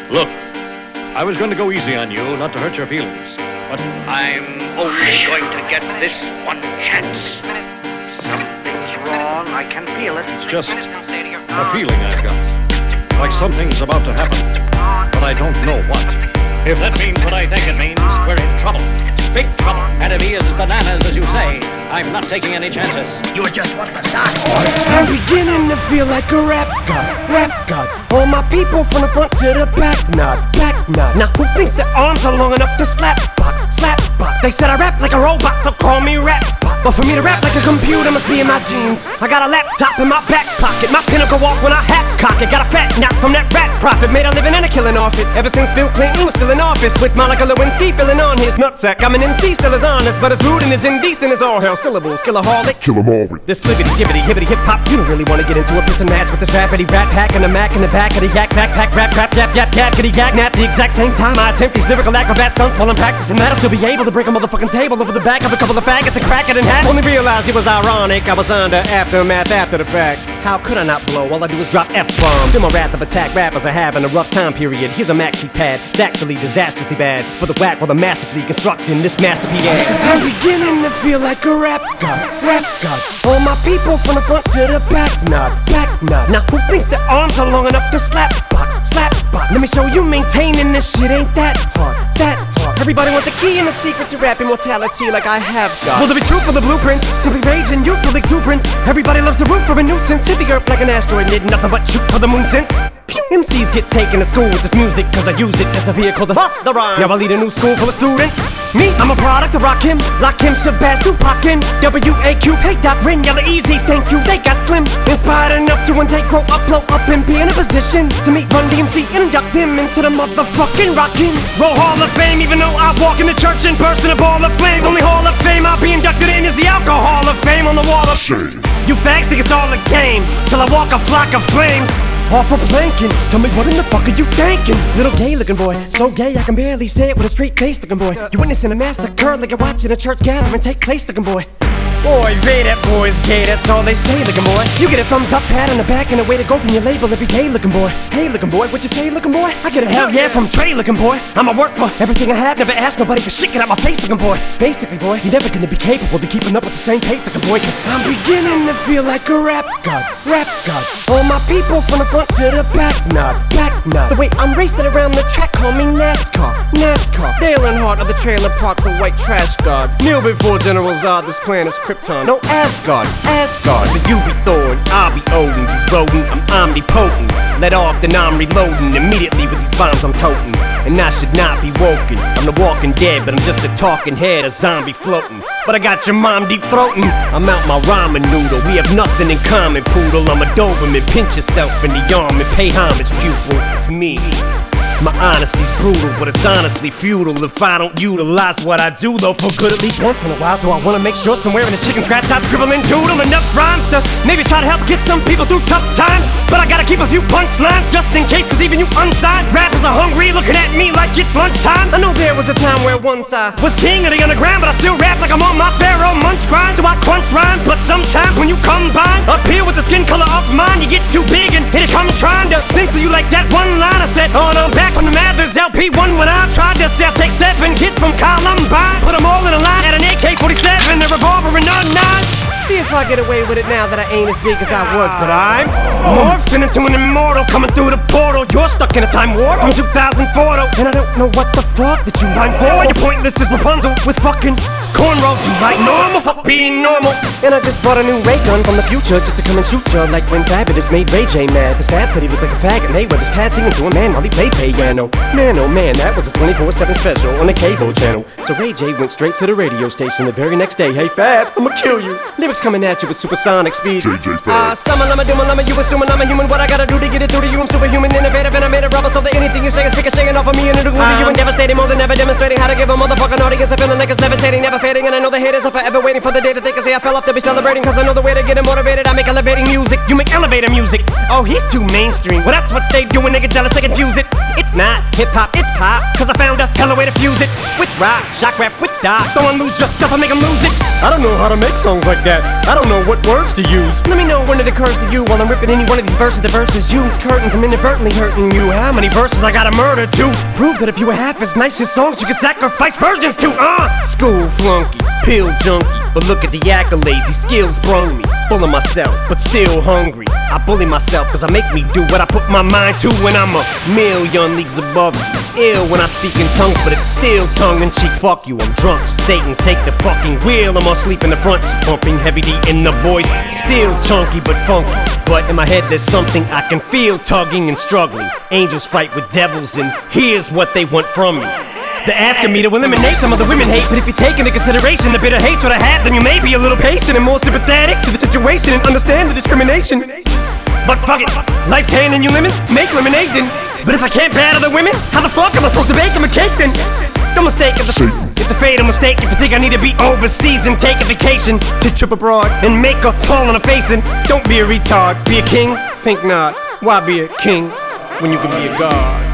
Look, I was going to go easy on you, not to hurt your feelings, but I'm only going to get this one chance. Something's wrong, I can feel it. It's just a feeling I've got. Like something's about to happen, but I don't know what. If that means what I think it means, we're in trouble. Big trouble. And if he is as bananas as you say, I'm not taking any chances. You were just what the start. I'm beginning to feel like a rap god. All my people from the front to the back nod. Now who thinks their arms are long enough to slap box? They said I rap like a robot, so call me rap bot. But for me to rap like a computer must be in my genes. I got a laptop in my back pocket, my pinnacle walk when I hat cock it. Got a fat knock from that rat profit, made a living and a killing off it. Ever since Bill Clinton was still in office, with Monica Lewinsky filling on his nutsack. I'm an MC, still as honest, but as rude and as indecent as all hell. Syllables, killaholic, Kill 'em all with this flippity gibbity hibbity hip hop. You don't really wanna get into a piss and match with this rapidy rat pack and a Mac in the back of the yak backpack rap yap kitty yak nap. The exact same time I attempt these lyrical acrobat stunts while I'm practicing that, I'll still be able to break a motherfucking table over the back of a couple of faggots and crack it in half. Only realized it was ironic, I was under aftermath after the fact. How could I not blow? All I do is drop F-bombs. Feel my wrath of attack rappers are having a rough time period. Here's a maxi pad, it's actually disastrously bad for the whack while I'm masterfully constructing this masterpiece. Cause I'm beginning to feel like a rap god. All my people from the front to the back nod. Now who thinks their arms are long enough to slap box? Let me show you maintaining this shit ain't that hard. Everybody want the key and the secret to rap immortality like I have got. Will there be truth for the blueprints? Simply rage and youthful exuberance. Everybody loves the root for a nuisance. Hit the earth like an asteroid, did nothing but shoot for the moon since. MCs get taken to school with this music, cause I use it as a vehicle to bust the rhyme. Now I lead a new school full of students. Me, I'm a product of Rakim, Lakim, Shabazz, Tupac, W-A-Q, hey Doc, Rin, yell easy, thank you, they got slim. Inspired enough to one day grow up, blow up, and be in a position to meet Run DMC and induct them into the motherfucking Rockin' Roll Hall of Fame. Even though I walk in the church in person, a ball of flames. Only Hall of Fame I'll be inducted in is the Alcohol of Fame on the wall of shame. You fags think it's all a game, till I walk a flock of flames. Off for planking, tell me what in the fuck are you thinking? Little gay looking boy, so gay I can barely say it with a straight face looking boy. You witnessing a massacre like you're watching a church gathering take place looking boy. Boy, they that boy's gay, that's all they say looking boy. You get a thumbs up, pat on the back, and a way to go from your label every day looking boy. Hey looking boy, what you say looking boy? I get a hell yeah from Trey looking boy. I'ma work for everything I have, never ask nobody for shit, get out my face looking boy. Basically boy, you're never gonna be capable of keeping up with the same pace looking boy, cause I'm beginning to feel like a rap god. All my people from the front to the back nod. The way I'm racing around the track, call me NASCAR. Dale Earnhardt of the trailer park, the white trash god. Kneel before General Zod, this planet's Krypton. No Asgard. So you be Thor and I'll be Odin. You rodent, I'm omnipotent. Let off, then I'm reloading. Immediately with these bombs I'm toting. And I should not be woken. I'm the walking dead, but I'm just a talking head, a zombie floating. But I got your mom deep throating. I'm out my ramen noodle. We have nothing in common, poodle. I'm a Doberman. Pinch yourself in the arm and pay homage, pupil. It's me. My honesty's brutal, but it's honestly futile if I don't utilize what I do, though, for good at least once in a while. So I wanna make sure somewhere in the chicken scratch I scribble and doodle enough rhymes to maybe try to help get some people through tough times. But I gotta keep a few punchlines just in case, cause even you unsigned rappers are hungry, looking at me like it's lunchtime. I know there was a time where once I was king of the underground, but I still rap like I'm on my Pharaoh Munch grind. So I crunch rhymes, but sometimes when you combine up here with the skin color of mine, you get too big and here it comes trying to censor you like that one line I said on back from the Mathers LP1 when I tried to sell. Take 7 kids from Columbine, put them all in a line at an AK-47, a revolver and a 9. See if I get away with it now that I ain't as big as I was, but I'm morphing into an immortal coming through the portal. You're stuck in a time warp from 2004 though, and I don't know what the fuck that you mind for. You're pointless as Rapunzel with fucking cornrows. You like normal, fuck being normal. And I just bought a new ray gun from the future just to come and shoot you, like when Fabulous made Ray J mad. His Fab said he looked like a faggot, and they with his pad singing to a man while he played piano. Man, oh man, that was a 24/7 special on the cable channel. So Ray J went straight to the radio station the very next day. Hey Fab, I'ma kill you. Lyrics coming at you with supersonic speed. Summer, lama, doom, lama, you assuming I'm a human. What I gotta do to get it through to you? I'm superhuman, innovative, and I made a rubber so that anything you say is ricocheting off of me and it'll Moving you and devastating, more than ever demonstrating how to give a motherfucking audience a feeling like it's levitating, never fading. And I know the haters are forever waiting for the day that they can say I fell off to be celebrating. Cause I know the way to get them motivated. I make elevating music, you make elevator music. Oh, he's too mainstream. Well, that's what they do when they get jealous, they confuse it. It's not hip-hop, it's pop. Cause I found a hella way to fuse it. With rock, shock rap, with dot. Don't lose yourself, I make them lose it. I don't know how to make songs like that. I don't know what words to use. Let me know when it occurs to you while I'm ripping any one of these verses. The verses you, it's curtains, I'm inadvertently hurting you. How many verses I gotta murder to prove that if you were half as nice as songs you can sacrifice virgins to? School flunky, pill junkie, but look at the accolades, these skills brung me. Full of myself, but still hungry. I bully myself cause I make me do what I put my mind to. When I'm a million leagues above you. Ill when I speak in tongues, but it's still tongue-in-cheek. Fuck you, I'm drunk, so Satan take the fucking wheel. I'm asleep in the front seat, bumping heavy D in the voice. Still chunky but funky, but in my head there's something I can feel tugging and struggling. Angels fight with devils and here's what they want from me. They're asking me to eliminate some of the women hate. But if you take into consideration the bitter hatred I have, then you may be a little patient and more sympathetic to the situation and understand the discrimination. But fuck it, life's handing you lemons, make lemonade then. But if I can't battle the women, how the fuck am I supposed to bake them a cake then? No mistake if it's a fatal mistake if you think I need to be overseas and take a vacation to trip abroad and make a fall on a face. And don't be a retard, be a king? Think not. Why be a king when you can be a god?